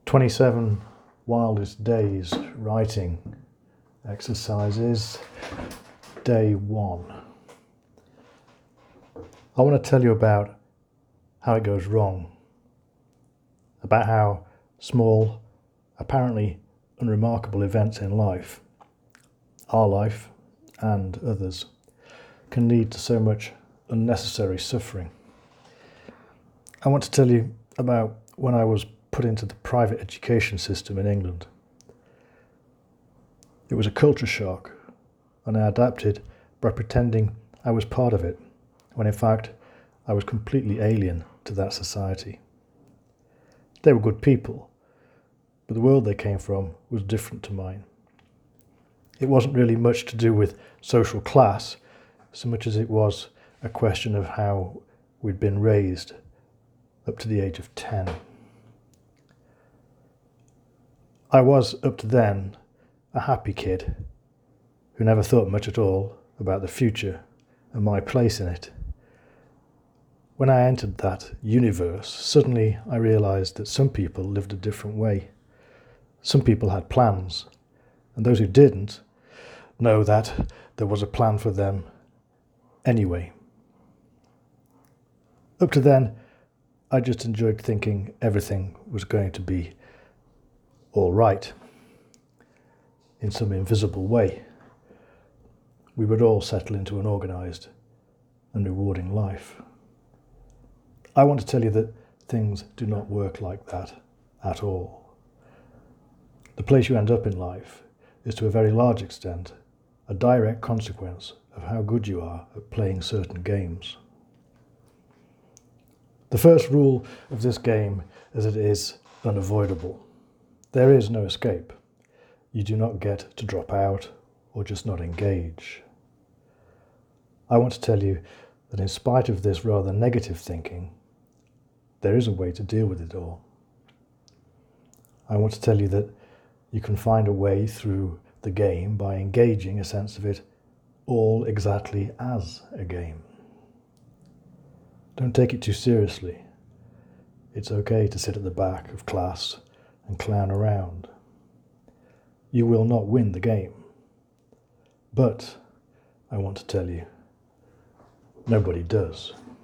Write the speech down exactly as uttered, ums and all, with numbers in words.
twenty-seven Wildest Days Writing Exercises, Day one. I want to tell you about how it goes wrong, about how small, apparently unremarkable events in life, our life and others, can lead to so much unnecessary suffering. I want to tell you about when I was put into the private education system in England. It was a culture shock, and I adapted by pretending I was part of it, when in fact I was completely alien to that society. They were good people, but the world they came from was different to mine. It wasn't really much to do with social class, so much as it was a question of how we'd been raised up to the age of ten. I was, up to then, a happy kid who never thought much at all about the future and my place in it. When I entered that universe, suddenly I realised that some people lived a different way. Some people had plans, and those who didn't know that there was a plan for them anyway. Up to then, I just enjoyed thinking everything was going to be all right in some invisible way. We would all settle into an organised and rewarding life. I want to tell you that things do not work like that at all. The place you end up in life is to a very large extent a direct consequence of how good you are at playing certain games. The first rule of this game is that it is unavoidable. There is no escape. You do not get to drop out or just not engage. I want to tell you that in spite of this rather negative thinking, there is a way to deal with it all. I want to tell you that you can find a way through the game by engaging a sense of it all exactly as a game. Don't take it too seriously. It's okay to sit at the back of class and clown around. You will not win the game. But I want to tell you, nobody does.